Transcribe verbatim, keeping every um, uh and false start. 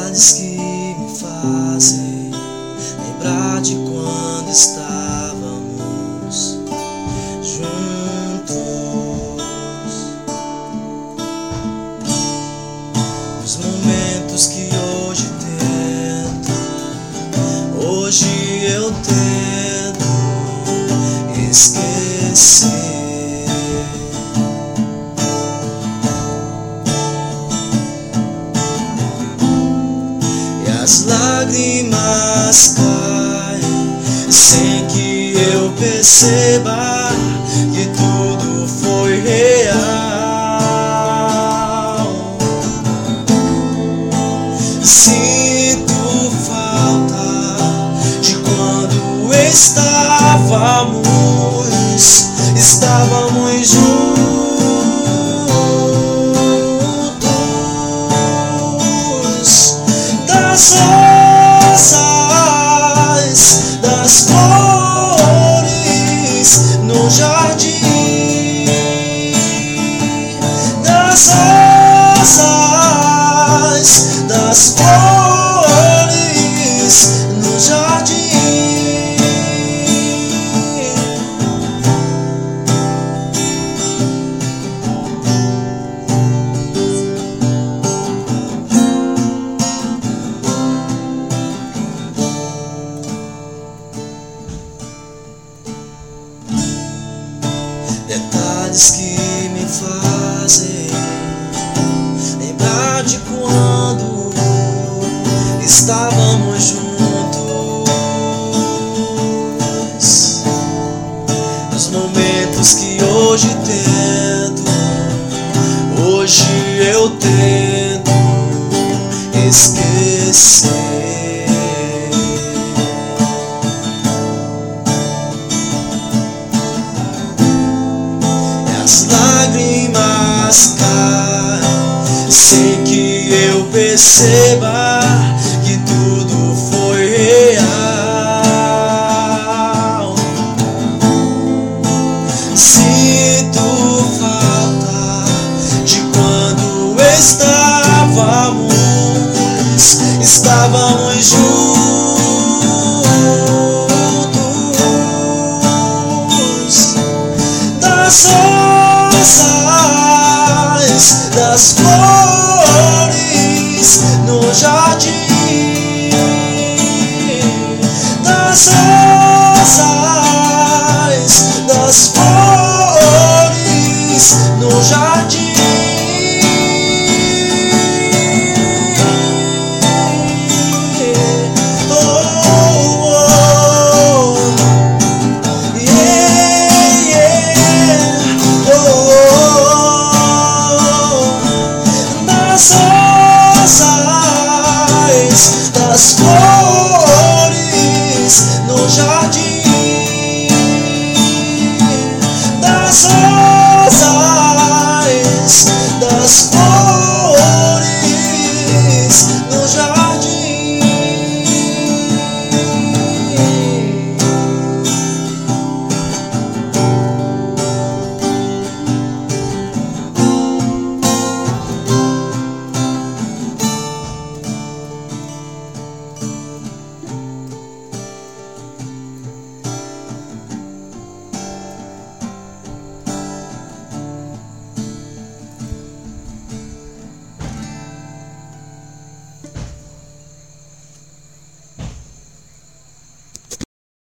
Detalhes que me fazem lembrar de quando estávamos juntos. Os momentos que hoje tento, hoje eu tento esquecer. As lágrimas caem sem que eu perceba que tudo foi real. Sinto falta de quando estávamos, estávamos juntos. Das rosas, das flores no jardim, das rosas, das flores no jardim. Detalhes que me fazem lembrar de quando estávamos juntos. Os momentos que hoje tento, hoje eu tento esquecer. As lágrimas caem sem que eu perceba que tudo foi real. Sinto falta de quando estávamos, estávamos juntos. Das rosas, das flores no jardim, das rosas, das flores no jardim.